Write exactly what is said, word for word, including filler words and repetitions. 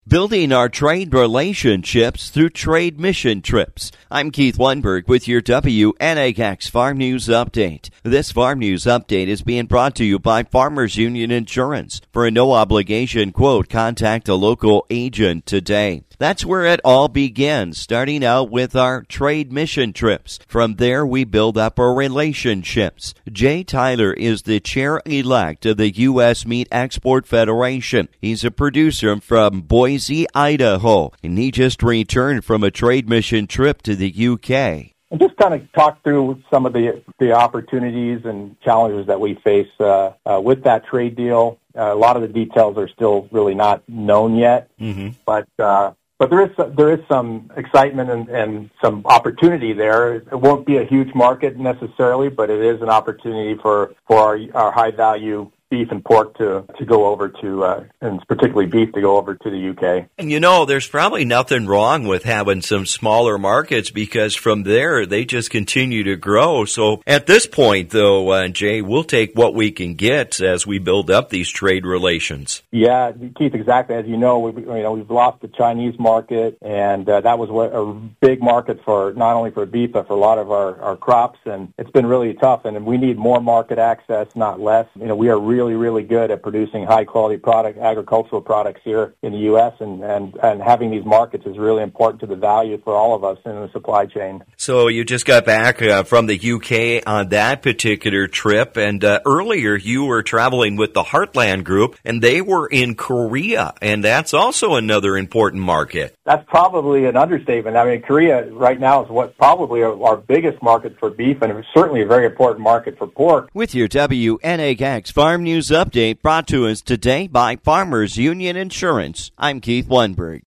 Building our trade relationships through trade mission trips. I'm Keith Lundberg with your W N A X Farm News Update. This Farm News Update is being brought to you by Farmers Union Insurance. For a no-obligation quote, contact a local agent today. That's where it all begins, starting out with our trade mission trips. From there, we build up our relationships. Jay Tyler is the chair-elect of the U S Meat Export Federation. He's a producer from Boise, Idaho, and he just returned from a trade mission trip to the U K. And just kind of talk through some of the the opportunities and challenges that we face uh, uh, with that trade deal. Uh, a lot of the details are still really not known yet, mm-hmm. but uh, but there is there is some excitement and, and some opportunity there. It won't be a huge market necessarily, but it is an opportunity for for our, our high value beef and pork to, to go over to, uh, and particularly beef to go over to the U K. And you know, there's probably nothing wrong with having some smaller markets because from there they just continue to grow. So at this point, though, uh, Jay, we'll take what we can get as we build up these trade relations. Yeah, Keith, exactly. As you know, we, you know we've lost the Chinese market, and uh, that was what, a big market for not only for beef but for a lot of our, our crops, and it's been really tough. And we need more market access, not less. You know, we are really really, really good at producing high-quality product, agricultural products here in the U S, and, and, and having these markets is really important to the value for all of us in the supply chain. So you just got back uh, from the U K on that particular trip, and uh, earlier you were traveling with the Heartland Group, and they were in Korea, and that's also another important market. That's probably an understatement. I mean, Korea right now is what probably our, our biggest market for beef, and it's certainly a very important market for pork. With your W N A X Farm News Update brought to us today by Farmers Union Insurance, I'm Keith Lundberg.